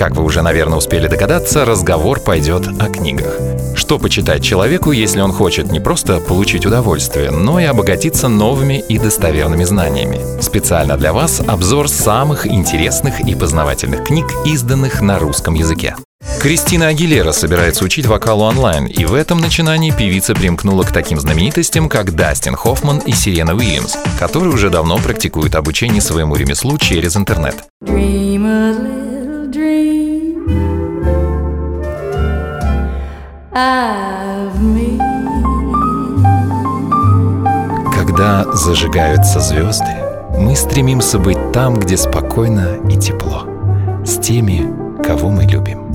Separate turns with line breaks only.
Как вы уже, наверное, успели догадаться, разговор пойдет о книгах. Что почитать человеку, если он хочет не просто получить удовольствие, но и обогатиться новыми и достоверными знаниями? Специально для вас обзор самых интересных и познавательных книг, изданных на русском языке. Кристина Агилера собирается учить вокалу онлайн, и в этом начинании певица примкнула к таким знаменитостям, как Дастин Хоффман и Серена Уильямс, которые уже давно практикуют обучение своему ремеслу через интернет. Когда зажигаются звезды, мы стремимся быть там, где спокойно и тепло, с теми, кого мы любим.